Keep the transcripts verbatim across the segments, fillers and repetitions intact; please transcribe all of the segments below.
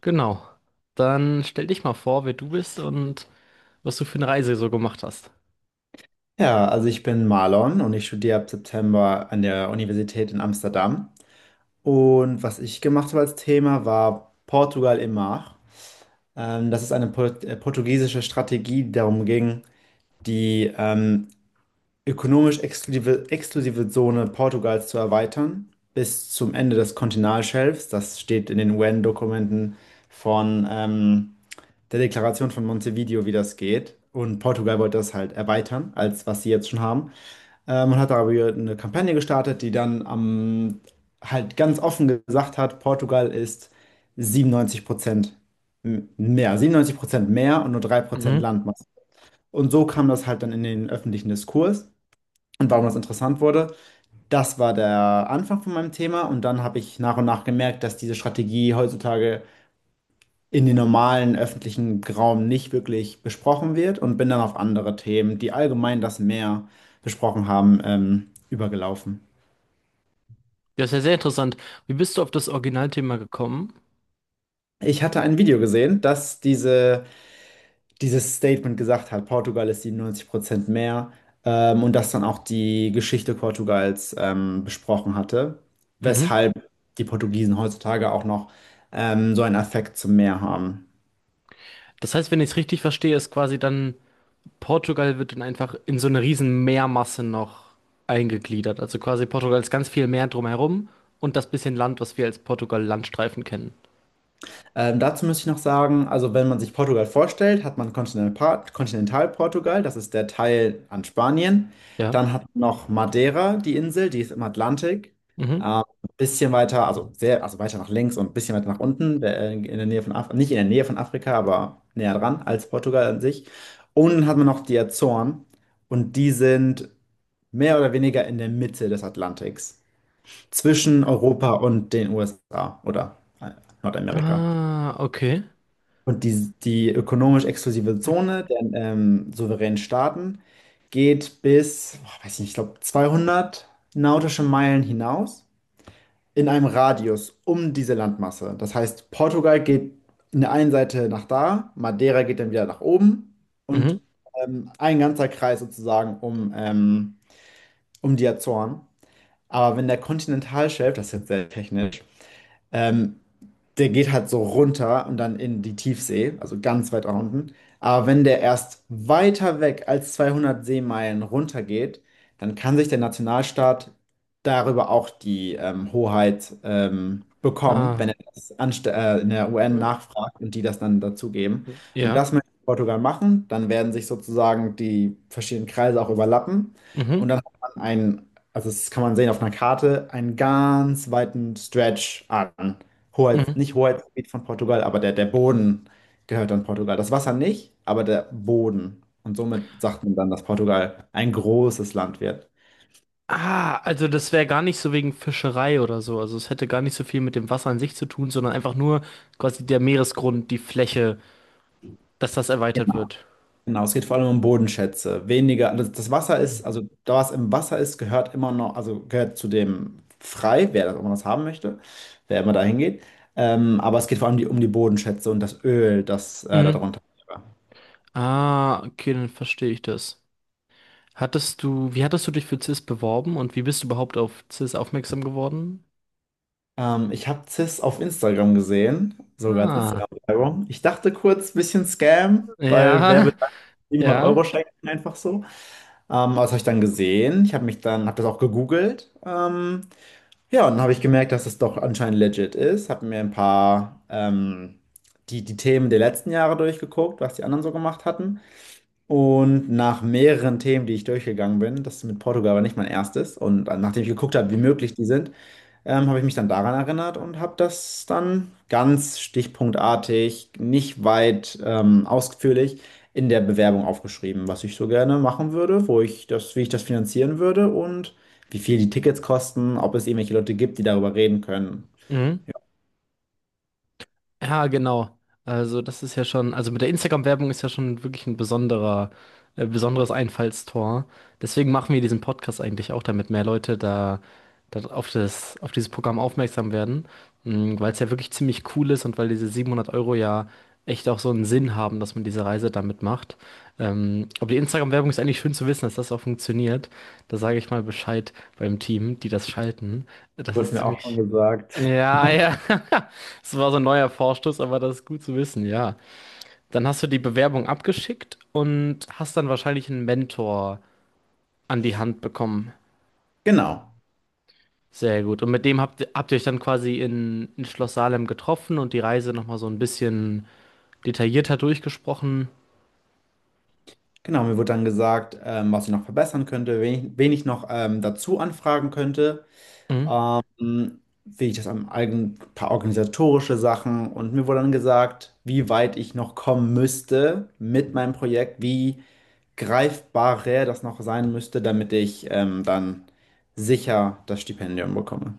Genau. Dann stell dich mal vor, wer du bist und was du für eine Reise so gemacht hast. Ja, also ich bin Marlon und ich studiere ab September an der Universität in Amsterdam. Und was ich gemacht habe als Thema war Portugal im Mar. Ähm, das ist eine Port äh, portugiesische Strategie, die darum ging, die ähm, ökonomisch exklusive, exklusive Zone Portugals zu erweitern bis zum Ende des Kontinentalschelfs. Das steht in den U N-Dokumenten von ähm, der Deklaration von Montevideo, wie das geht. Und Portugal wollte das halt erweitern, als was sie jetzt schon haben. Äh, man hat aber eine Kampagne gestartet, die dann am, halt ganz offen gesagt hat, Portugal ist siebenundneunzig Prozent mehr, siebenundneunzig Prozent mehr und nur drei Prozent Mhm. Landmasse. Und so kam das halt dann in den öffentlichen Diskurs. Und warum das interessant wurde, das war der Anfang von meinem Thema. Und dann habe ich nach und nach gemerkt, dass diese Strategie heutzutage in den normalen öffentlichen Raum nicht wirklich besprochen wird und bin dann auf andere Themen, die allgemein das Meer besprochen haben, ähm, übergelaufen. Ja, ist ja sehr interessant. Wie bist du auf das Originalthema gekommen? Ich hatte ein Video gesehen, das diese, dieses Statement gesagt hat, Portugal ist siebenundneunzig Prozent mehr, ähm, und das dann auch die Geschichte Portugals ähm, besprochen hatte, Mhm. weshalb die Portugiesen heutzutage auch noch ähm, so einen Affekt zum Meer haben. Das heißt, wenn ich es richtig verstehe, ist quasi dann Portugal wird dann einfach in so eine riesen Meermasse noch eingegliedert. Also quasi Portugal ist ganz viel Meer drumherum und das bisschen Land, was wir als Portugal-Landstreifen kennen. Ähm, dazu muss ich noch sagen, also wenn man sich Portugal vorstellt, hat man Kontinental Kontinentalportugal, das ist der Teil an Spanien. Ja. Dann hat man noch Madeira, die Insel, die ist im Atlantik. Mhm. Ähm, ein bisschen weiter, also sehr, also weiter nach links und ein bisschen weiter nach unten, äh, in der Nähe von Af nicht in der Nähe von Afrika, aber näher dran als Portugal an sich. Und dann hat man noch die Azoren und die sind mehr oder weniger in der Mitte des Atlantiks, zwischen Europa und den U S A oder äh, Nordamerika. Ah, okay. Und die, die ökonomisch exklusive Zone der ähm, souveränen Staaten geht bis, boah, weiß ich nicht, ich glaube zweihundert nautische Meilen hinaus in einem Radius um diese Landmasse. Das heißt, Portugal geht in der einen Seite nach da, Madeira geht dann wieder nach oben und Mhm. ähm, ein ganzer Kreis sozusagen um, ähm, um die Azoren. Aber wenn der Kontinentalshelf, das ist jetzt sehr technisch, ähm, der geht halt so runter und dann in die Tiefsee, also ganz weit nach unten. Aber wenn der erst weiter weg als zweihundert Seemeilen runter geht, dann kann sich der Nationalstaat darüber auch die ähm, Hoheit ähm, bekommen, wenn Ah, er das anst äh, in der U N nachfragt und die das dann dazugeben. Und ja. das möchte Portugal machen. Dann werden sich sozusagen die verschiedenen Kreise auch überlappen. Und Mhm. dann hat man einen, also das kann man sehen auf einer Karte, einen ganz weiten Stretch an. Hoheit, Mhm. nicht Hoheitsgebiet von Portugal, aber der, der Boden gehört dann Portugal. Das Wasser nicht, aber der Boden. Und somit sagt man dann, dass Portugal ein großes Land wird. Ah, also das wäre gar nicht so wegen Fischerei oder so. Also es hätte gar nicht so viel mit dem Wasser an sich zu tun, sondern einfach nur quasi der Meeresgrund, die Fläche, dass das erweitert Genau. wird. Genau, es geht vor allem um Bodenschätze. Weniger, das, das Wasser ist, also da was im Wasser ist, gehört immer noch, also gehört zu dem frei, wer das, ob man das haben möchte, wer immer da hingeht. Ähm, aber es geht vor allem die, um die Bodenschätze und das Öl, das äh, Mhm. darunter wäre. Ah, okay, dann verstehe ich das. Hattest du, wie hattest du dich für C I S beworben und wie bist du überhaupt auf C I S aufmerksam geworden? Ähm, ich habe C I S auf Instagram gesehen, sogar als Ah, Instagram-Werbung. Ich dachte kurz, bisschen Scam, weil wer will ja, siebenhundert ja. Euro schenken einfach so. Ähm, aber das habe ich dann gesehen. Ich habe mich dann, habe das auch gegoogelt. Ähm, ja, und dann habe ich gemerkt, dass es doch anscheinend legit ist. Habe mir ein paar ähm, die, die Themen der letzten Jahre durchgeguckt, was die anderen so gemacht hatten. Und nach mehreren Themen, die ich durchgegangen bin, das ist mit Portugal aber nicht mein erstes, und dann, nachdem ich geguckt habe, wie möglich die sind, ähm, habe ich mich dann daran erinnert und habe das dann ganz stichpunktartig, nicht weit ähm, ausführlich in der Bewerbung aufgeschrieben, was ich so gerne machen würde, wo ich das, wie ich das finanzieren würde und wie viel die Tickets kosten, ob es irgendwelche Leute gibt, die darüber reden können. Mhm. Ja, genau. Also das ist ja schon, also mit der Instagram-Werbung ist ja schon wirklich ein besonderer, äh, besonderes Einfallstor. Deswegen machen wir diesen Podcast eigentlich auch, damit mehr Leute da da auf das, auf dieses Programm aufmerksam werden, weil es ja wirklich ziemlich cool ist und weil diese siebenhundert Euro ja echt auch so einen Sinn haben, dass man diese Reise damit macht. Ähm, aber die Instagram-Werbung ist eigentlich schön zu wissen, dass das auch funktioniert. Da sage ich mal Bescheid beim Team, die das schalten. Das Wurde ist mir auch schon ziemlich. gesagt. Ja, ja. Das war so ein neuer Vorstoß, aber das ist gut zu wissen, ja. Dann hast du die Bewerbung abgeschickt und hast dann wahrscheinlich einen Mentor an die Hand bekommen. Genau. Sehr gut. Und mit dem habt, habt ihr euch dann quasi in, in Schloss Salem getroffen und die Reise nochmal so ein bisschen detaillierter durchgesprochen. Genau, mir wurde dann gesagt, ähm, was ich noch verbessern könnte, wen ich, wen ich noch ähm, dazu anfragen könnte, Mhm. ähm, wie ich das am eigenen, ein paar organisatorische Sachen und mir wurde dann gesagt, wie weit ich noch kommen müsste mit meinem Projekt, wie greifbarer das noch sein müsste, damit ich ähm, dann sicher das Stipendium bekomme.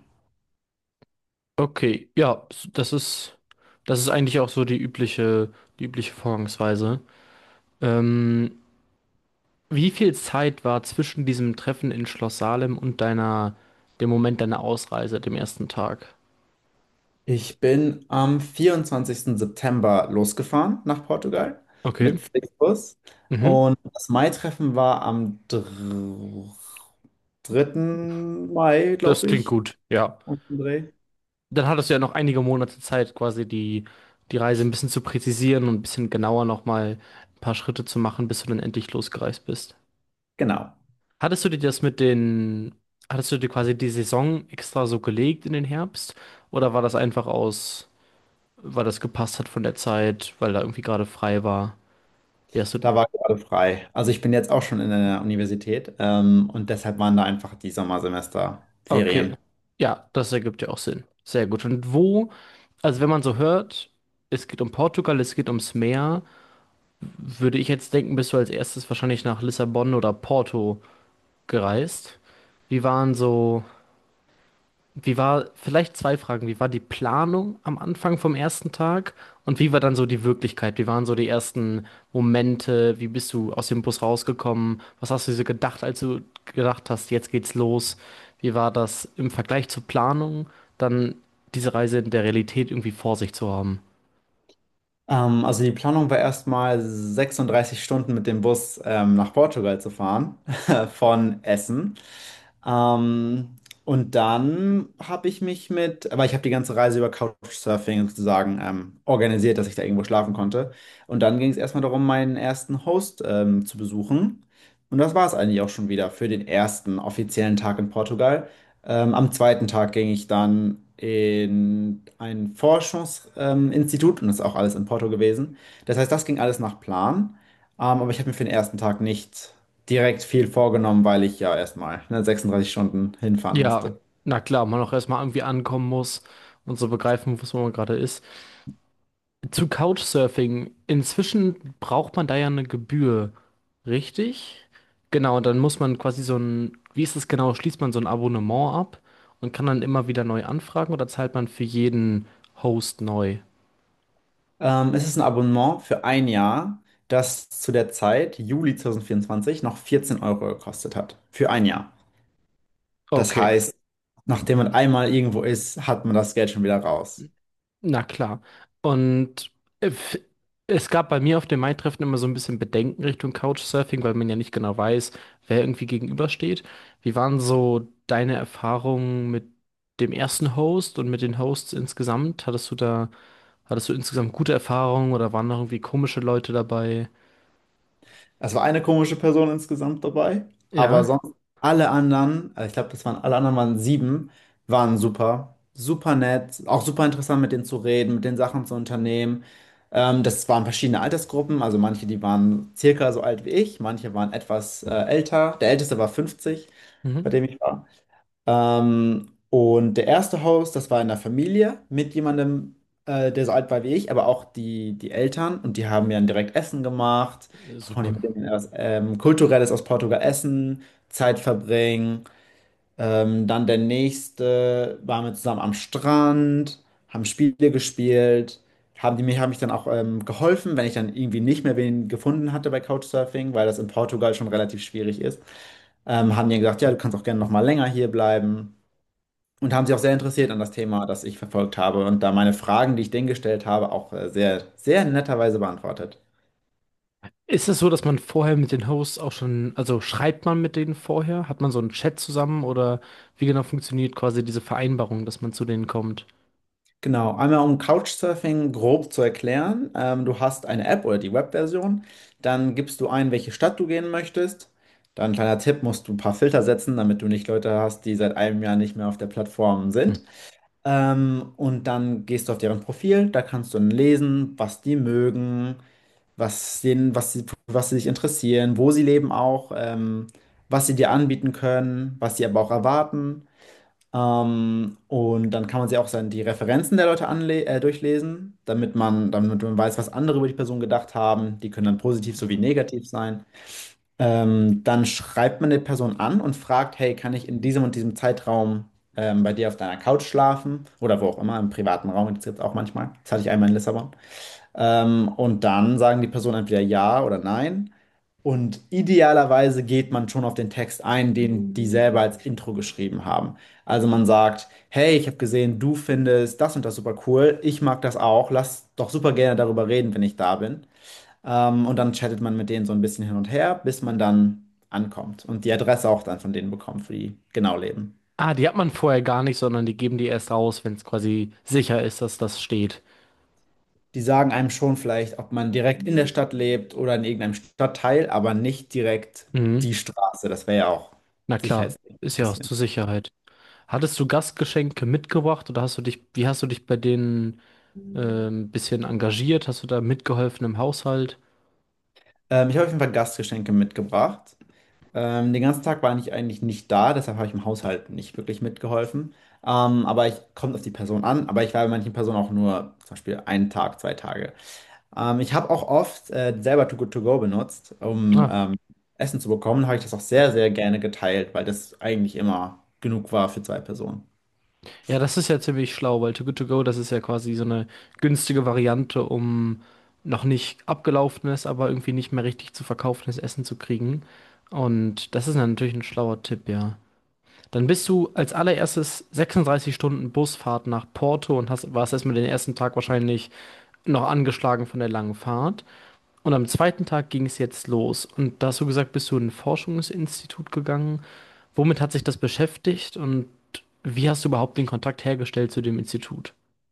Okay, ja, das ist, das ist eigentlich auch so die übliche, die übliche Vorgangsweise. Ähm, Wie viel Zeit war zwischen diesem Treffen in Schloss Salem und deiner, dem Moment deiner Ausreise, dem ersten Tag? Ich bin am vierundzwanzigsten September losgefahren nach Portugal Okay. mit Flixbus Mhm. und das Mai-Treffen war am dr- dritten Mai, Das glaube klingt ich, gut, ja. um den Dreh. Dann hattest du ja noch einige Monate Zeit, quasi die, die Reise ein bisschen zu präzisieren und ein bisschen genauer nochmal ein paar Schritte zu machen, bis du dann endlich losgereist bist. Genau. Hattest du dir das mit den, hattest du dir quasi die Saison extra so gelegt in den Herbst? Oder war das einfach aus, weil das gepasst hat von der Zeit, weil da irgendwie gerade frei war? Wie hast du, Da war gerade frei. Also ich bin jetzt auch schon in der Universität ähm, und deshalb waren da einfach die Sommersemester okay. Ferien. Ja, das ergibt ja auch Sinn. Sehr gut. Und wo, also wenn man so hört, es geht um Portugal, es geht ums Meer, würde ich jetzt denken, bist du als erstes wahrscheinlich nach Lissabon oder Porto gereist. Wie waren so, wie war, vielleicht zwei Fragen, wie war die Planung am Anfang vom ersten Tag und wie war dann so die Wirklichkeit? Wie waren so die ersten Momente? Wie bist du aus dem Bus rausgekommen? Was hast du dir so gedacht, als du gedacht hast, jetzt geht's los? Wie war das im Vergleich zur Planung, dann diese Reise in der Realität irgendwie vor sich zu haben? Ähm, also die Planung war erstmal sechsunddreißig Stunden mit dem Bus ähm, nach Portugal zu fahren, von Essen. Ähm, und dann habe ich mich mit, aber ich habe die ganze Reise über Couchsurfing sozusagen ähm, organisiert, dass ich da irgendwo schlafen konnte. Und dann ging es erstmal darum, meinen ersten Host ähm, zu besuchen. Und das war es eigentlich auch schon wieder für den ersten offiziellen Tag in Portugal. Ähm, am zweiten Tag ging ich dann in ein Forschungsinstitut ähm, Institut, und das ist auch alles in Porto gewesen. Das heißt, das ging alles nach Plan. Ähm, aber ich habe mir für den ersten Tag nicht direkt viel vorgenommen, weil ich ja erstmal ne, sechsunddreißig Stunden hinfahren Ja, musste. na klar, man auch erstmal irgendwie ankommen muss und so begreifen muss, wo man gerade ist. Zu Couchsurfing. Inzwischen braucht man da ja eine Gebühr, richtig? Genau, dann muss man quasi so ein, wie ist das genau? Schließt man so ein Abonnement ab und kann dann immer wieder neu anfragen oder zahlt man für jeden Host neu? Ähm, es ist ein Abonnement für ein Jahr, das zu der Zeit, Juli zwanzig vierundzwanzig, noch vierzehn Euro gekostet hat. Für ein Jahr. Das Okay. heißt, nachdem man einmal irgendwo ist, hat man das Geld schon wieder raus. Na klar. Und f- es gab bei mir auf dem Mai-Treffen immer so ein bisschen Bedenken Richtung Couchsurfing, weil man ja nicht genau weiß, wer irgendwie gegenübersteht. Wie waren so deine Erfahrungen mit dem ersten Host und mit den Hosts insgesamt? Hattest du da, hattest du insgesamt gute Erfahrungen oder waren noch irgendwie komische Leute dabei? Es war eine komische Person insgesamt dabei, aber Ja. sonst alle anderen, äh, ich glaube, das waren alle anderen waren sieben, waren super, super nett, auch super interessant mit denen zu reden, mit den Sachen zu unternehmen. Ähm, das waren verschiedene Altersgruppen, also manche, die waren circa so alt wie ich, manche waren etwas äh, älter. Der älteste war fünfzig, bei Mhm. dem ich war. Ähm, und der erste Host, das war in der Familie mit jemandem, äh, der so alt war wie ich, aber auch die, die Eltern. Und die haben mir dann direkt Essen gemacht. Konnte Super. ich mit denen etwas ähm, Kulturelles aus Portugal essen, Zeit verbringen. Ähm, dann der nächste waren wir zusammen am Strand, haben Spiele gespielt. Haben die mir, haben mich dann auch ähm, geholfen, wenn ich dann irgendwie nicht mehr wen gefunden hatte bei Couchsurfing, weil das in Portugal schon relativ schwierig ist. Ähm, haben die gesagt, ja, du kannst auch gerne noch mal länger hier bleiben. und haben sich auch sehr interessiert an das Thema, das ich verfolgt habe und da meine Fragen, die ich denen gestellt habe, auch äh, sehr, sehr netterweise beantwortet. Ist es so, dass man vorher mit den Hosts auch schon, also schreibt man mit denen vorher? Hat man so einen Chat zusammen oder wie genau funktioniert quasi diese Vereinbarung, dass man zu denen kommt? Genau, einmal um Couchsurfing grob zu erklären. Ähm, du hast eine App oder die Webversion, dann gibst du ein, welche Stadt du gehen möchtest. Dann kleiner Tipp, musst du ein paar Filter setzen, damit du nicht Leute hast, die seit einem Jahr nicht mehr auf der Plattform Hm. sind. Ähm, und dann gehst du auf deren Profil, da kannst du dann lesen, was die mögen, was denen, was sie, was sie sich interessieren, wo sie leben auch, ähm, was sie dir anbieten können, was sie aber auch erwarten. Ähm, und dann kann man sich auch dann die Referenzen der Leute anle äh, durchlesen, damit man, damit man weiß, was andere über die Person gedacht haben. Die können dann positiv sowie negativ sein. Ähm, dann schreibt man die Person an und fragt, hey, kann ich in diesem und diesem Zeitraum ähm, bei dir auf deiner Couch schlafen? Oder wo auch immer, im privaten Raum, das gibt es auch manchmal. Das hatte ich einmal in Lissabon. Ähm, und dann sagen die Personen entweder ja oder nein. Und idealerweise geht man schon auf den Text ein, den die selber als Intro geschrieben haben. Also man sagt, hey, ich habe gesehen, du findest das und das super cool. Ich mag das auch. Lass doch super gerne darüber reden, wenn ich da bin. Ähm, und dann chattet man mit denen so ein bisschen hin und her, bis man dann ankommt und die Adresse auch dann von denen bekommt, wo die genau leben. Ah, die hat man vorher gar nicht, sondern die geben die erst raus, wenn es quasi sicher ist, dass das steht. Die sagen einem schon vielleicht, ob man direkt in der Stadt lebt oder in irgendeinem Stadtteil, aber nicht direkt Mhm. die Straße. Das wäre ja auch Na klar, sicherheitsmäßig ein ist ja auch bisschen. zur Sicherheit. Hattest du Gastgeschenke mitgebracht oder hast du dich, wie hast du dich bei denen ähm, ein bisschen engagiert? Hast du da mitgeholfen im Haushalt? Ähm, ich habe auf jeden Fall Gastgeschenke mitgebracht. Ähm, den ganzen Tag war ich eigentlich nicht da, deshalb habe ich im Haushalt nicht wirklich mitgeholfen. Ähm, aber ich kommt auf die Person an, aber ich war bei manchen Personen auch nur zum Beispiel einen Tag, zwei Tage. Ähm, ich habe auch oft äh, selber Too Good To Go benutzt, um Ah, ähm, Essen zu bekommen. Habe ich das auch sehr, sehr gerne geteilt, weil das eigentlich immer genug war für zwei Personen. ja, das ist ja ziemlich schlau, weil Too Good To Go, das ist ja quasi so eine günstige Variante, um noch nicht abgelaufenes, aber irgendwie nicht mehr richtig zu verkaufendes Essen zu kriegen. Und das ist natürlich ein schlauer Tipp, ja. Dann bist du als allererstes sechsunddreißig Stunden Busfahrt nach Porto und hast, warst erstmal den ersten Tag wahrscheinlich noch angeschlagen von der langen Fahrt. Und am zweiten Tag ging es jetzt los. Und da hast du gesagt, bist du in ein Forschungsinstitut gegangen. Womit hat sich das beschäftigt und wie hast du überhaupt den Kontakt hergestellt zu dem Institut?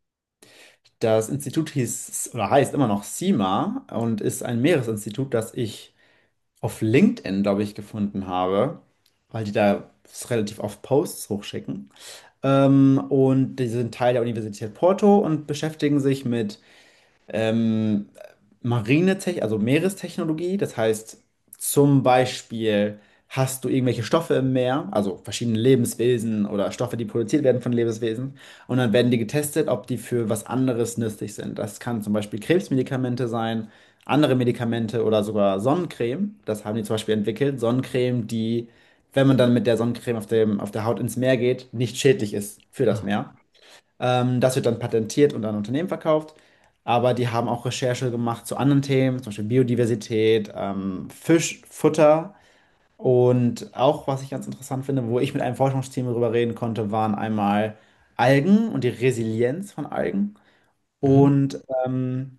Das Institut hieß oder heißt immer noch CIMA und ist ein Meeresinstitut, das ich auf LinkedIn, glaube ich, gefunden habe, weil die da relativ oft Posts hochschicken. Ähm, und die sind Teil der Universität Porto und beschäftigen sich mit ähm, Marinetech, also Meerestechnologie. Das heißt, zum Beispiel hast du irgendwelche Stoffe im Meer, also verschiedene Lebenswesen oder Stoffe, die produziert werden von Lebenswesen. Und dann werden die getestet, ob die für was anderes nützlich sind. Das kann zum Beispiel Krebsmedikamente sein, andere Medikamente oder sogar Sonnencreme. Das haben die zum Beispiel entwickelt. Sonnencreme, die, wenn man dann mit der Sonnencreme auf dem, auf der Haut ins Meer geht, nicht schädlich ist für das Ah. Meer. Ähm, das wird dann patentiert und an Unternehmen verkauft. Aber die haben auch Recherche gemacht zu anderen Themen, zum Beispiel Biodiversität, ähm, Fischfutter. Und auch, was ich ganz interessant finde, wo ich mit einem Forschungsteam darüber reden konnte, waren einmal Algen und die Resilienz von Algen. Mhm. Und ähm,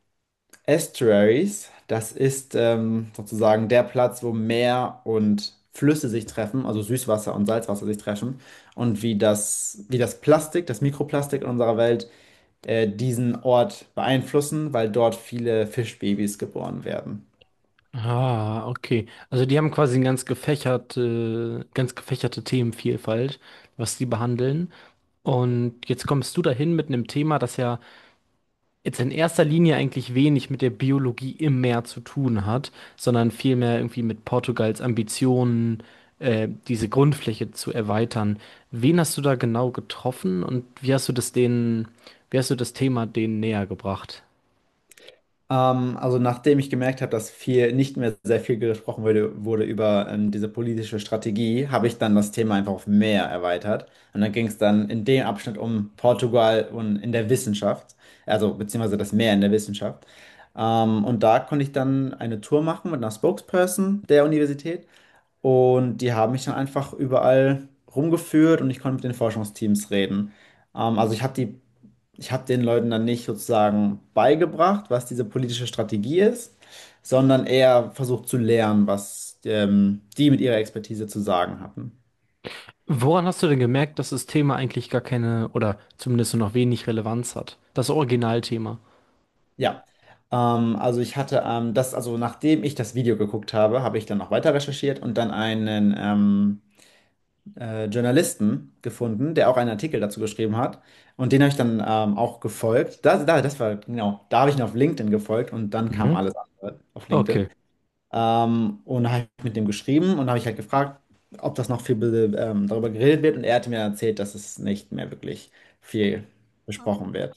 Estuaries, das ist ähm, sozusagen der Platz, wo Meer und Flüsse sich treffen, also Süßwasser und Salzwasser sich treffen. Und wie das, wie das Plastik, das Mikroplastik in unserer Welt äh, diesen Ort beeinflussen, weil dort viele Fischbabys geboren werden. Ah, okay. Also die haben quasi eine ganz gefächerte, ganz gefächerte Themenvielfalt, was die behandeln. Und jetzt kommst du dahin mit einem Thema, das ja jetzt in erster Linie eigentlich wenig mit der Biologie im Meer zu tun hat, sondern vielmehr irgendwie mit Portugals Ambitionen, äh, diese Grundfläche zu erweitern. Wen hast du da genau getroffen und wie hast du das denen, wie hast du das Thema denen näher gebracht? Ähm, also nachdem ich gemerkt habe, dass viel, nicht mehr sehr viel gesprochen wurde, wurde über ähm, diese politische Strategie, habe ich dann das Thema einfach auf mehr erweitert. Und dann ging es dann in dem Abschnitt um Portugal und in der Wissenschaft, also beziehungsweise das Meer in der Wissenschaft. Ähm, und da konnte ich dann eine Tour machen mit einer Spokesperson der Universität. Und die haben mich dann einfach überall rumgeführt und ich konnte mit den Forschungsteams reden. Ähm, also ich habe die, ich habe den Leuten dann nicht sozusagen beigebracht, was diese politische Strategie ist, sondern eher versucht zu lernen, was ähm, die mit ihrer Expertise zu sagen hatten. Woran hast du denn gemerkt, dass das Thema eigentlich gar keine oder zumindest nur noch wenig Relevanz hat? Das Originalthema. Ja, ähm, also ich hatte ähm, das, also nachdem ich das Video geguckt habe, habe ich dann noch weiter recherchiert und dann einen ähm, äh, Journalisten gefunden, der auch einen Artikel dazu geschrieben hat. Und den habe ich dann ähm, auch gefolgt. Da, da, das war, genau, da habe ich ihn auf LinkedIn gefolgt und dann kam Mhm. alles andere auf Okay. LinkedIn. Ähm, und da habe ich mit dem geschrieben und habe ich halt gefragt, ob das noch viel be- ähm, darüber geredet wird. Und er hatte mir erzählt, dass es nicht mehr wirklich viel besprochen wird.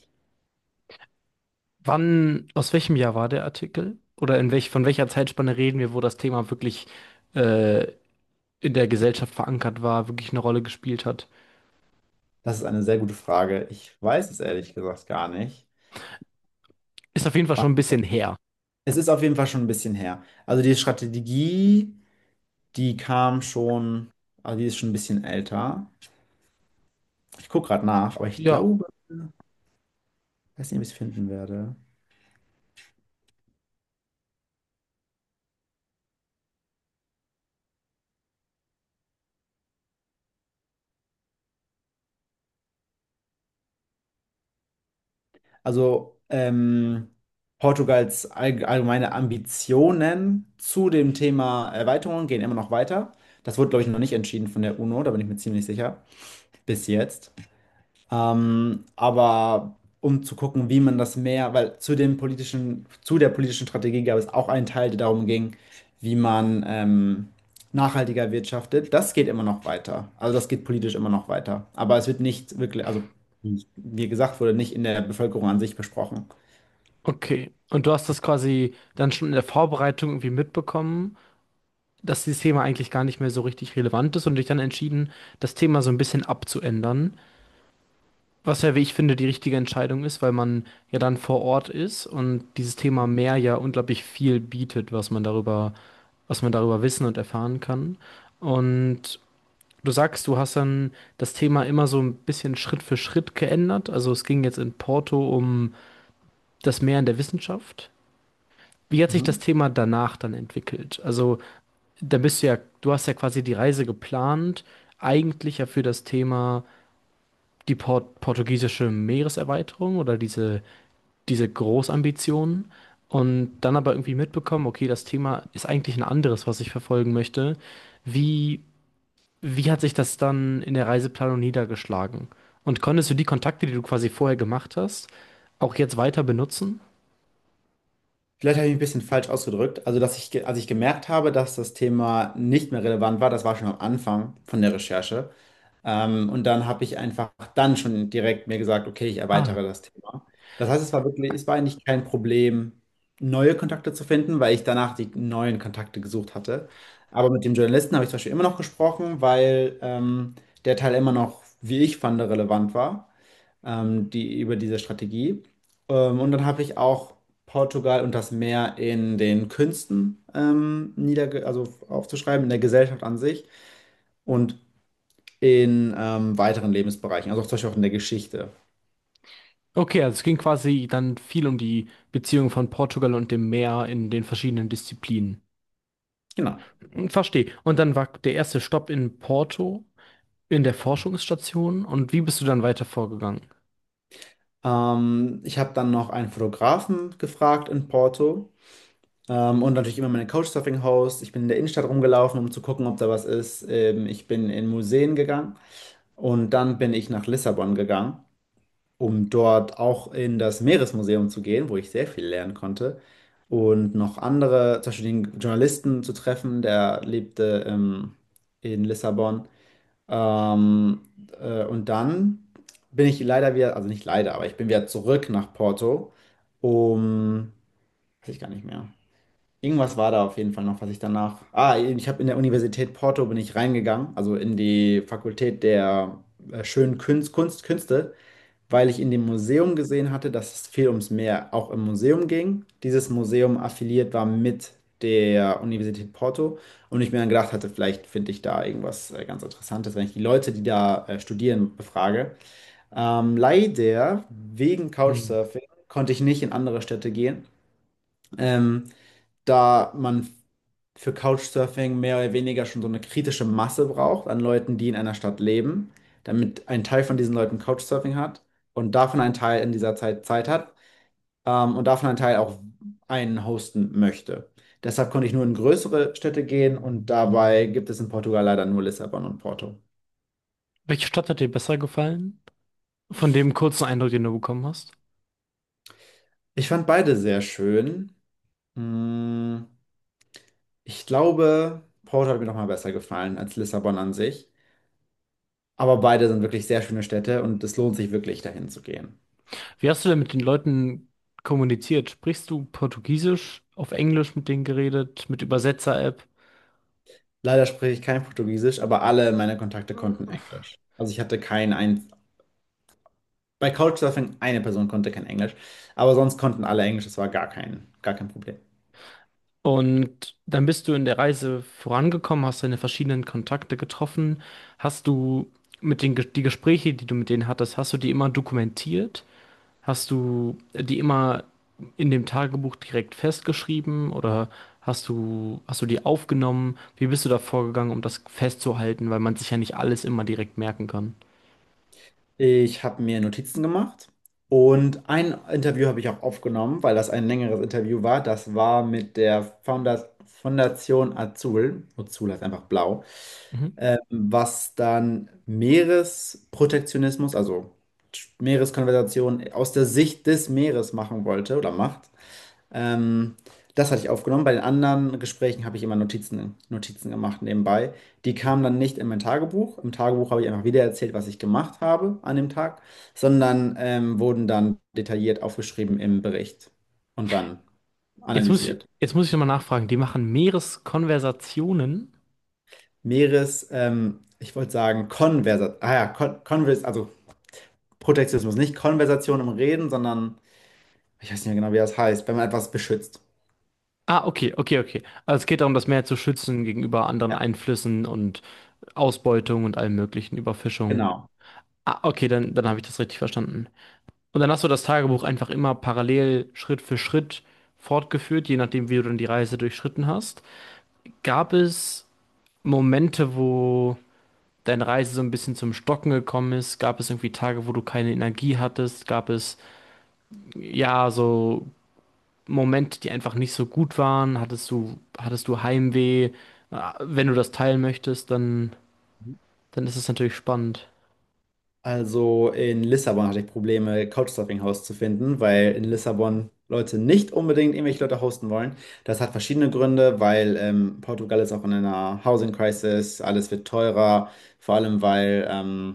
Wann, aus welchem Jahr war der Artikel? Oder in welch, von welcher Zeitspanne reden wir, wo das Thema wirklich äh, in der Gesellschaft verankert war, wirklich eine Rolle gespielt hat? Das ist eine sehr gute Frage. Ich weiß es ehrlich gesagt gar nicht. Ist auf jeden Fall schon ein bisschen her. Es ist auf jeden Fall schon ein bisschen her. Also die Strategie, die kam schon, also die ist schon ein bisschen älter. Ich gucke gerade nach, aber ich Ja. glaube, ich weiß nicht, ob ich es finden werde. Also ähm, Portugals all, allgemeine Ambitionen zu dem Thema Erweiterung gehen immer noch weiter. Das wurde, glaube ich, noch nicht entschieden von der UNO, da bin ich mir ziemlich sicher. Bis jetzt. Ähm, aber um zu gucken, wie man das mehr, weil zu dem politischen, zu der politischen Strategie gab es auch einen Teil, der darum ging, wie man ähm, nachhaltiger wirtschaftet. Das geht immer noch weiter. Also das geht politisch immer noch weiter. Aber es wird nicht wirklich, also wie wie gesagt wurde, nicht in der Bevölkerung an sich besprochen. Okay. Und du hast das quasi dann schon in der Vorbereitung irgendwie mitbekommen, dass dieses Thema eigentlich gar nicht mehr so richtig relevant ist und dich dann entschieden, das Thema so ein bisschen abzuändern. Was ja, wie ich finde, die richtige Entscheidung ist, weil man ja dann vor Ort ist und dieses Thema Meer ja unglaublich viel bietet, was man darüber, was man darüber wissen und erfahren kann. Und du sagst, du hast dann das Thema immer so ein bisschen Schritt für Schritt geändert. Also es ging jetzt in Porto um das Meer in der Wissenschaft. Wie hat sich das Mhm. Thema danach dann entwickelt? Also da bist du ja, du hast ja quasi die Reise geplant, eigentlich ja für das Thema die Port portugiesische Meereserweiterung oder diese diese Großambitionen und dann aber irgendwie mitbekommen, okay, das Thema ist eigentlich ein anderes, was ich verfolgen möchte. Wie, wie hat sich das dann in der Reiseplanung niedergeschlagen? Und konntest du die Kontakte, die du quasi vorher gemacht hast, auch jetzt weiter benutzen? Vielleicht habe ich mich ein bisschen falsch ausgedrückt. Also, dass ich, ge- als ich gemerkt habe, dass das Thema nicht mehr relevant war, das war schon am Anfang von der Recherche. Ähm, und dann habe ich einfach dann schon direkt mir gesagt, okay, ich Ah, erweitere das Thema. Das heißt, es war wirklich, es war eigentlich kein Problem, neue Kontakte zu finden, weil ich danach die neuen Kontakte gesucht hatte. Aber mit dem Journalisten habe ich zum Beispiel immer noch gesprochen, weil ähm, der Teil immer noch, wie ich fand, relevant war, ähm, die, über diese Strategie. Ähm, und dann habe ich auch Portugal und das Meer in den Künsten ähm, niederge also aufzuschreiben, in der Gesellschaft an sich. Und in ähm, weiteren Lebensbereichen, also auch zum Beispiel auch in der Geschichte. okay, also es ging quasi dann viel um die Beziehung von Portugal und dem Meer in den verschiedenen Disziplinen. Genau. Hm, verstehe. Und dann war der erste Stopp in Porto, in der Forschungsstation. Und wie bist du dann weiter vorgegangen? Ähm, ich habe dann noch einen Fotografen gefragt in Porto ähm, und natürlich immer meine Couchsurfing-Host. Ich bin in der Innenstadt rumgelaufen, um zu gucken, ob da was ist. Ähm, ich bin in Museen gegangen und dann bin ich nach Lissabon gegangen, um dort auch in das Meeresmuseum zu gehen, wo ich sehr viel lernen konnte. Und noch andere, zum Beispiel den Journalisten zu treffen, der lebte ähm, in Lissabon. Ähm, äh, und dann bin ich leider wieder, also nicht leider, aber ich bin wieder zurück nach Porto, um, weiß ich gar nicht mehr. Irgendwas war da auf jeden Fall noch, was ich danach. Ah, ich habe in der Universität Porto bin ich reingegangen, also in die Fakultät der äh, schönen Kunst, Kunst, Künste, weil ich in dem Museum gesehen hatte, dass es viel ums Meer auch im Museum ging. Dieses Museum affiliiert war mit der Universität Porto und ich mir dann gedacht hatte, vielleicht finde ich da irgendwas äh, ganz Interessantes, wenn ich die Leute, die da äh, studieren, befrage. Ähm, leider, wegen Hm. Couchsurfing, konnte ich nicht in andere Städte gehen, ähm, da man für Couchsurfing mehr oder weniger schon so eine kritische Masse braucht an Leuten, die in einer Stadt leben, damit ein Teil von diesen Leuten Couchsurfing hat und davon ein Teil in dieser Zeit Zeit hat, ähm, und davon ein Teil auch einen hosten möchte. Deshalb konnte ich nur in größere Städte gehen und dabei gibt es in Portugal leider nur Lissabon und Porto. Welche Stadt hat dir besser gefallen? Von dem kurzen Eindruck, den du bekommen hast? Ich fand beide sehr schön. Hm, Ich glaube, Porto hat mir noch mal besser gefallen als Lissabon an sich. Aber beide sind wirklich sehr schöne Städte und es lohnt sich wirklich, dahin zu gehen. Wie hast du denn mit den Leuten kommuniziert? Sprichst du Portugiesisch, auf Englisch mit denen geredet, mit Übersetzer-App? Leider spreche ich kein Portugiesisch, aber alle meine Kontakte konnten Englisch. Also ich hatte keinen ein bei Couchsurfing eine Person konnte kein Englisch, aber sonst konnten alle Englisch. Das war gar kein, gar kein Problem. Und dann bist du in der Reise vorangekommen, hast deine verschiedenen Kontakte getroffen. Hast du mit den Ge- die Gespräche, die du mit denen hattest, hast du die immer dokumentiert? Hast du die immer in dem Tagebuch direkt festgeschrieben oder hast du hast du die aufgenommen? Wie bist du da vorgegangen, um das festzuhalten, weil man sich ja nicht alles immer direkt merken kann? Ich habe mir Notizen gemacht und ein Interview habe ich auch aufgenommen, weil das ein längeres Interview war. Das war mit der Founda Fondation Azul. Azul heißt einfach blau. Mhm. Ähm, was dann Meeresprotektionismus, also Meereskonversation aus der Sicht des Meeres machen wollte oder macht. Ähm, Das hatte ich aufgenommen. Bei den anderen Gesprächen habe ich immer Notizen, Notizen gemacht nebenbei. Die kamen dann nicht in mein Tagebuch. Im Tagebuch habe ich einfach wieder erzählt, was ich gemacht habe an dem Tag, sondern ähm, wurden dann detailliert aufgeschrieben im Bericht und dann Jetzt muss ich, analysiert. jetzt muss ich nochmal nachfragen. Die machen Meereskonversationen. Meeres, ähm, ich wollte sagen, Konversation, ah ja, Kon Konvers, also Protektionismus, nicht Konversation im Reden, sondern ich weiß nicht mehr genau, wie das heißt, wenn man etwas beschützt. Ah, okay, okay, okay. Also es geht darum, das Meer zu schützen gegenüber anderen Ja, Einflüssen und Ausbeutung und allem möglichen, Überfischung. genau. Ah, okay, dann, dann habe ich das richtig verstanden. Und dann hast du das Tagebuch einfach immer parallel Schritt für Schritt fortgeführt, je nachdem, wie du dann die Reise durchschritten hast. Gab es Momente, wo deine Reise so ein bisschen zum Stocken gekommen ist? Gab es irgendwie Tage, wo du keine Energie hattest? Gab es, ja, so Momente, die einfach nicht so gut waren? Hattest du, hattest du Heimweh? Ah, wenn du das teilen möchtest, dann, dann ist es natürlich spannend. Also in Lissabon hatte ich Probleme, Couchsurfing-Hosts zu finden, weil in Lissabon Leute nicht unbedingt irgendwelche Leute hosten wollen. Das hat verschiedene Gründe, weil ähm, Portugal ist auch in einer Housing Crisis, alles wird teurer, vor allem weil ähm,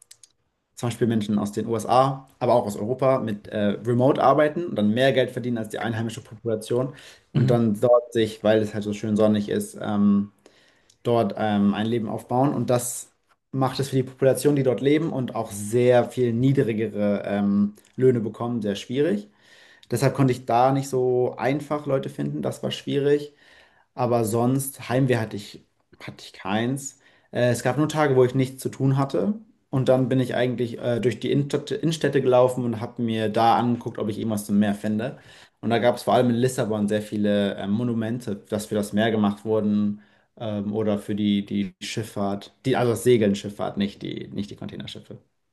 zum Beispiel Menschen aus den U S A, aber auch aus Europa mit äh, Remote arbeiten und dann mehr Geld verdienen als die einheimische Population und Mhm. dann dort sich, weil es halt so schön sonnig ist, ähm, dort ähm, ein Leben aufbauen. Und das macht es für die Population, die dort leben und auch sehr viel niedrigere ähm, Löhne bekommen, sehr schwierig. Deshalb konnte ich da nicht so einfach Leute finden. Das war schwierig. Aber sonst, Heimweh hatte ich, hatte ich keins. Äh, es gab nur Tage, wo ich nichts zu tun hatte. Und dann bin ich eigentlich äh, durch die Innenstädte, Innenstädte gelaufen und habe mir da angeguckt, ob ich irgendwas zum Meer finde. Und da gab es vor allem in Lissabon sehr viele äh, Monumente, dass für das Meer gemacht wurden, ähm, oder für die, die Schifffahrt, die, also das Segeln Schifffahrt, nicht die, nicht die Containerschiffe.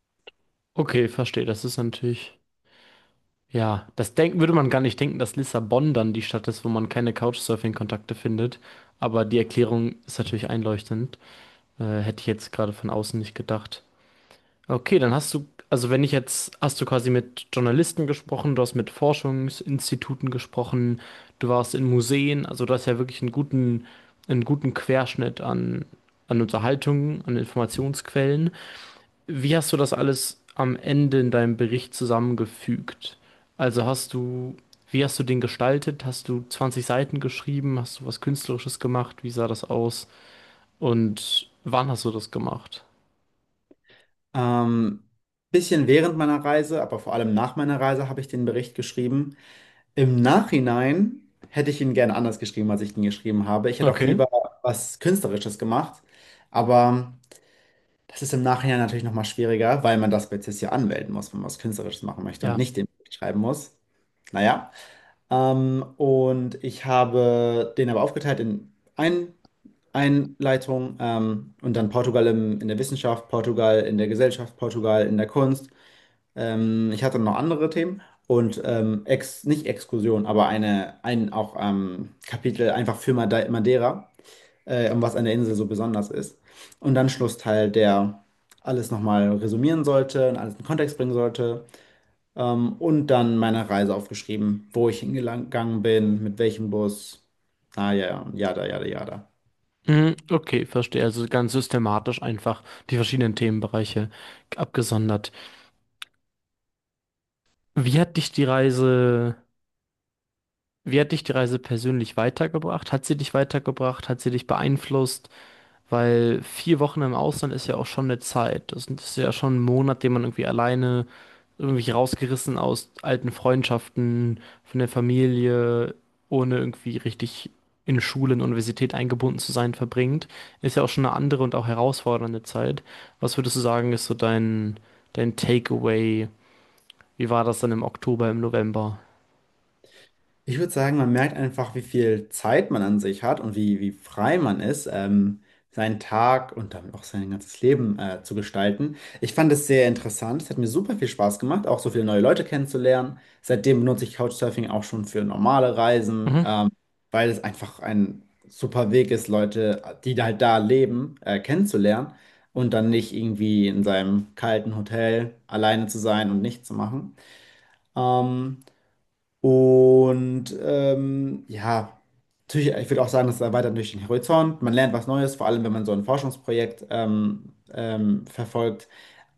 Okay, verstehe. Das ist natürlich. Ja, das denk würde man gar nicht denken, dass Lissabon dann die Stadt ist, wo man keine Couchsurfing-Kontakte findet. Aber die Erklärung ist natürlich einleuchtend. Äh, hätte ich jetzt gerade von außen nicht gedacht. Okay, dann hast du, also wenn ich jetzt, hast du quasi mit Journalisten gesprochen, du hast mit Forschungsinstituten gesprochen, du warst in Museen, also du hast ja wirklich einen guten, einen guten Querschnitt an, an Unterhaltungen, an Informationsquellen. Wie hast du das alles am Ende in deinem Bericht zusammengefügt? Also hast du, wie hast du den gestaltet? Hast du zwanzig Seiten geschrieben? Hast du was Künstlerisches gemacht? Wie sah das aus? Und wann hast du das gemacht? Ähm, Bisschen während meiner Reise, aber vor allem nach meiner Reise habe ich den Bericht geschrieben. Im Nachhinein hätte ich ihn gerne anders geschrieben, als ich ihn geschrieben habe. Ich hätte auch Okay. lieber was Künstlerisches gemacht, aber das ist im Nachhinein natürlich nochmal schwieriger, weil man das bei C I S ja anmelden muss, wenn man was Künstlerisches machen möchte und Ja. nicht den Bericht schreiben muss. Naja, ähm, und ich habe den aber aufgeteilt in ein, Einleitung ähm, und dann Portugal im, in der Wissenschaft, Portugal in der Gesellschaft, Portugal in der Kunst. Ähm, ich hatte noch andere Themen und ähm, ex, nicht Exkursion, aber eine, ein auch ähm, Kapitel einfach für Made- Madeira, äh, um was an der Insel so besonders ist. Und dann Schlussteil, der alles nochmal resümieren sollte und alles in Kontext bringen sollte. Ähm, und dann meine Reise aufgeschrieben, wo ich hingegangen bin, mit welchem Bus. Ah ja, jada, jada, jada. Mhm, okay, verstehe. Also ganz systematisch einfach die verschiedenen Themenbereiche abgesondert. Wie hat dich die Reise, wie hat dich die Reise persönlich weitergebracht? Hat sie dich weitergebracht? Hat sie dich beeinflusst? Weil vier Wochen im Ausland ist ja auch schon eine Zeit. Das ist ja schon ein Monat, den man irgendwie alleine irgendwie rausgerissen aus alten Freundschaften, von der Familie, ohne irgendwie richtig in Schule und Universität eingebunden zu sein, verbringt. Ist ja auch schon eine andere und auch herausfordernde Zeit. Was würdest du sagen, ist so dein, dein Takeaway? Wie war das dann im Oktober, im November? Ich würde sagen, man merkt einfach, wie viel Zeit man an sich hat und wie, wie frei man ist, ähm, seinen Tag und damit auch sein ganzes Leben äh, zu gestalten. Ich fand es sehr interessant. Es hat mir super viel Spaß gemacht, auch so viele neue Leute kennenzulernen. Seitdem benutze ich Couchsurfing auch schon für normale Reisen, Mhm. ähm, weil es einfach ein super Weg ist, Leute, die halt da leben, äh, kennenzulernen und dann nicht irgendwie in seinem kalten Hotel alleine zu sein und nichts zu machen. Ähm, und ähm, ja, natürlich, ich würde auch sagen, das erweitert natürlich den Horizont. Man lernt was Neues, vor allem wenn man so ein Forschungsprojekt ähm, ähm, verfolgt.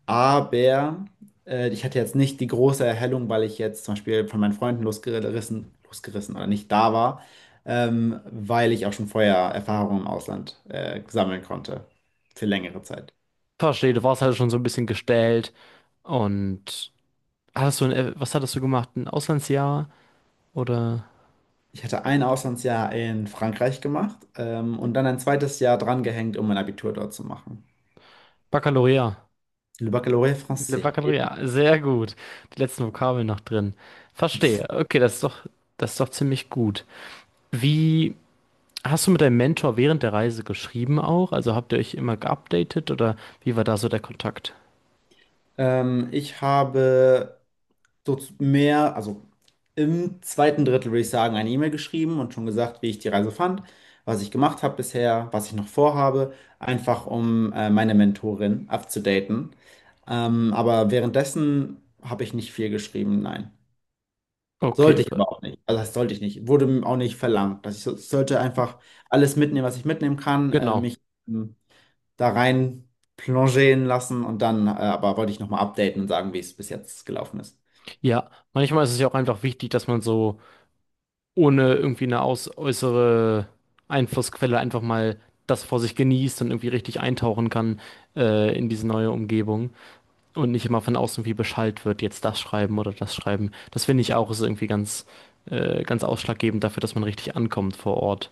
Aber äh, ich hatte jetzt nicht die große Erhellung, weil ich jetzt zum Beispiel von meinen Freunden losgerissen, losgerissen oder nicht da war, ähm, weil ich auch schon vorher Erfahrungen im Ausland äh, sammeln konnte. Für längere Zeit. Verstehe, du warst halt schon so ein bisschen gestellt und hattest du ein, was hattest du gemacht? Ein Auslandsjahr oder Ich hatte ein Auslandsjahr in Frankreich gemacht ähm, und dann ein zweites Jahr drangehängt, um mein Abitur dort zu machen. Baccalaureat? Le Baccalauréat Le français. Baccalaureat, sehr gut. Die letzten Vokabeln noch drin. Verstehe. Okay, das ist doch, das ist doch ziemlich gut. Wie hast du mit deinem Mentor während der Reise geschrieben auch? Also habt ihr euch immer geupdatet oder wie war da so der Kontakt? Ähm, ich habe so mehr, also im zweiten Drittel würde ich sagen, eine E-Mail geschrieben und schon gesagt, wie ich die Reise fand, was ich gemacht habe bisher, was ich noch vorhabe, einfach um äh, meine Mentorin abzudaten. Ähm, aber währenddessen habe ich nicht viel geschrieben, nein. Okay, Sollte ich aber auch nicht. Also das sollte ich nicht. Wurde mir auch nicht verlangt. Dass ich, so- ich sollte einfach alles mitnehmen, was ich mitnehmen kann, äh, genau. mich ähm, da rein plongieren lassen und dann, äh, aber wollte ich nochmal updaten und sagen, wie es bis jetzt gelaufen ist. Ja, manchmal ist es ja auch einfach wichtig, dass man so ohne irgendwie eine aus äußere Einflussquelle einfach mal das vor sich genießt und irgendwie richtig eintauchen kann äh, in diese neue Umgebung. Und nicht immer von außen wie Bescheid wird, jetzt das schreiben oder das schreiben. Das finde ich auch ist irgendwie ganz, äh, ganz ausschlaggebend dafür, dass man richtig ankommt vor Ort.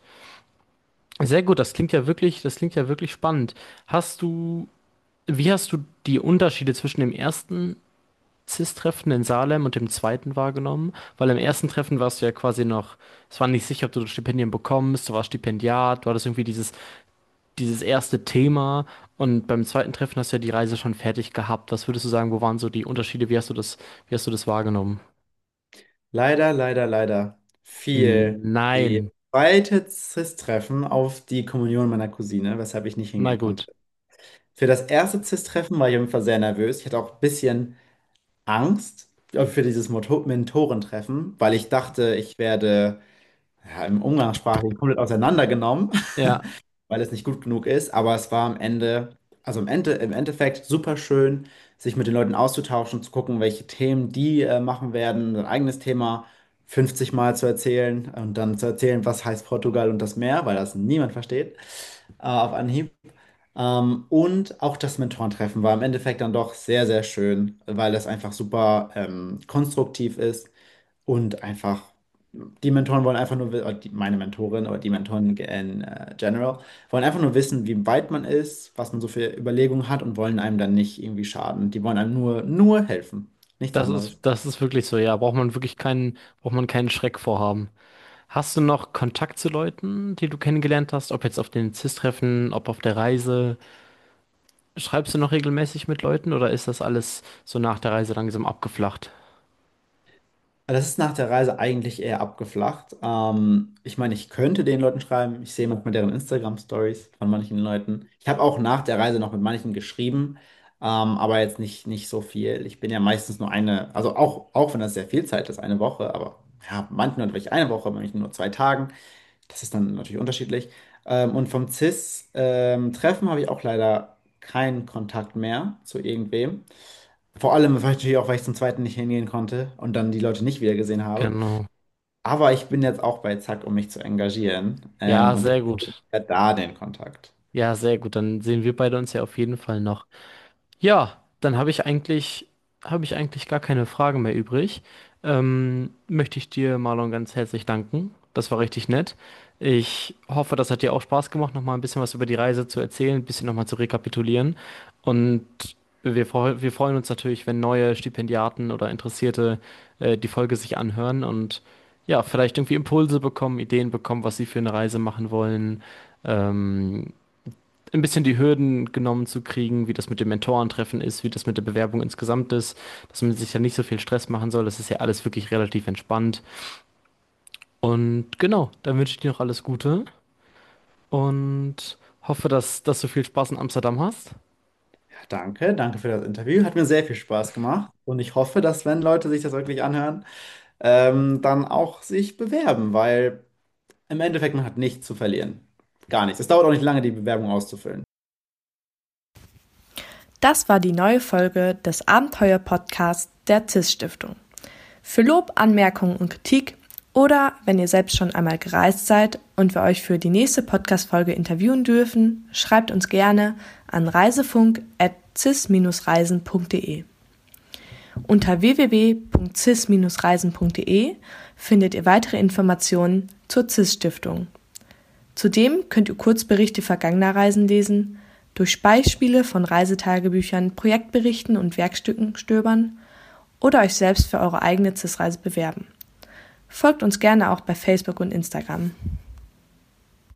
Sehr gut, das klingt ja wirklich, das klingt ja wirklich spannend. Hast du, wie hast du die Unterschiede zwischen dem ersten C I S-Treffen in Salem und dem zweiten wahrgenommen? Weil im ersten Treffen warst du ja quasi noch, es war nicht sicher, ob du das Stipendium bekommst, du warst Stipendiat, du hattest irgendwie dieses, dieses erste Thema und beim zweiten Treffen hast du ja die Reise schon fertig gehabt. Was würdest du sagen, wo waren so die Unterschiede? Wie hast du das, wie hast du das wahrgenommen? Leider, leider, leider fiel die Nein. zweite C I S-Treffen auf die Kommunion meiner Cousine, weshalb ich nicht Na hingehen gut. konnte. Für das erste C I S-Treffen war ich auf jeden Fall sehr nervös. Ich hatte auch ein bisschen Angst für dieses Moto- Mentorentreffen, weil ich dachte, ich werde ja, im Umgangssprachlichen komplett auseinandergenommen, Ja, weil es nicht gut genug ist. Aber es war am Ende, also im Ende, im Endeffekt super schön, sich mit den Leuten auszutauschen, zu gucken, welche Themen die äh, machen werden, ein eigenes Thema fünfzig Mal zu erzählen und dann zu erzählen, was heißt Portugal und das Meer, weil das niemand versteht, äh, auf Anhieb. Ähm, und auch das Mentorentreffen war im Endeffekt dann doch sehr, sehr schön, weil es einfach super ähm, konstruktiv ist und einfach die Mentoren wollen einfach nur, wi- oder die, meine Mentorin oder die Mentoren in äh, general, wollen einfach nur wissen, wie weit man ist, was man so für Überlegungen hat und wollen einem dann nicht irgendwie schaden. Die wollen einem nur, nur helfen. Nichts Das ist, anderes. das ist wirklich so, ja. Braucht man wirklich keinen, braucht man keinen Schreck vorhaben. Hast du noch Kontakt zu Leuten, die du kennengelernt hast? Ob jetzt auf den C I S-Treffen, ob auf der Reise? Schreibst du noch regelmäßig mit Leuten oder ist das alles so nach der Reise langsam abgeflacht? Das ist nach der Reise eigentlich eher abgeflacht. Ähm, ich meine, ich könnte den Leuten schreiben. Ich sehe manchmal deren Instagram-Stories von manchen Leuten. Ich habe auch nach der Reise noch mit manchen geschrieben, ähm, aber jetzt nicht, nicht so viel. Ich bin ja meistens nur eine, also auch, auch wenn das sehr viel Zeit ist, eine Woche, aber ja, manchmal natürlich eine Woche, manchmal nur zwei Tagen. Das ist dann natürlich unterschiedlich. Ähm, und vom C I S-Treffen habe ich auch leider keinen Kontakt mehr zu irgendwem. Vor allem vielleicht natürlich auch, weil ich zum zweiten nicht hingehen konnte und dann die Leute nicht wieder gesehen habe. Genau. Aber ich bin jetzt auch bei Zack, um mich zu engagieren. Ähm, Ja, und ich sehr habe gut. ja da den Kontakt. Ja, sehr gut. Dann sehen wir beide uns ja auf jeden Fall noch. Ja, dann habe ich eigentlich, habe ich eigentlich gar keine Fragen mehr übrig. Ähm, möchte ich dir, Marlon, ganz herzlich danken. Das war richtig nett. Ich hoffe, das hat dir auch Spaß gemacht, nochmal ein bisschen was über die Reise zu erzählen, ein bisschen nochmal zu rekapitulieren. Und wir, freu- wir freuen uns natürlich, wenn neue Stipendiaten oder Interessierte äh, die Folge sich anhören und ja, vielleicht irgendwie Impulse bekommen, Ideen bekommen, was sie für eine Reise machen wollen. Ähm, ein bisschen die Hürden genommen zu kriegen, wie das mit dem Mentorentreffen ist, wie das mit der Bewerbung insgesamt ist, dass man sich ja nicht so viel Stress machen soll. Das ist ja alles wirklich relativ entspannt. Und genau, dann wünsche ich dir noch alles Gute und hoffe, dass, dass du viel Spaß in Amsterdam hast. Ja, danke, danke für das Interview. Hat mir sehr viel Spaß gemacht. Und ich hoffe, dass, wenn Leute sich das wirklich anhören, ähm, dann auch sich bewerben, weil im Endeffekt man hat nichts zu verlieren. Gar nichts. Es dauert auch nicht lange, die Bewerbung auszufüllen. Das war die neue Folge des Abenteuer-Podcasts der Z I S-Stiftung. Für Lob, Anmerkungen und Kritik oder wenn ihr selbst schon einmal gereist seid und wir euch für die nächste Podcast-Folge interviewen dürfen, schreibt uns gerne an reisefunk at cis reisen punkt de. Unter w w w punkt cis reisen punkt de findet ihr weitere Informationen zur Z I S-Stiftung. Zudem könnt ihr Kurzberichte vergangener Reisen lesen, durch Beispiele von Reisetagebüchern, Projektberichten und Werkstücken stöbern oder euch selbst für eure eigene Z I S-Reise bewerben. Folgt uns gerne auch bei Facebook und Instagram.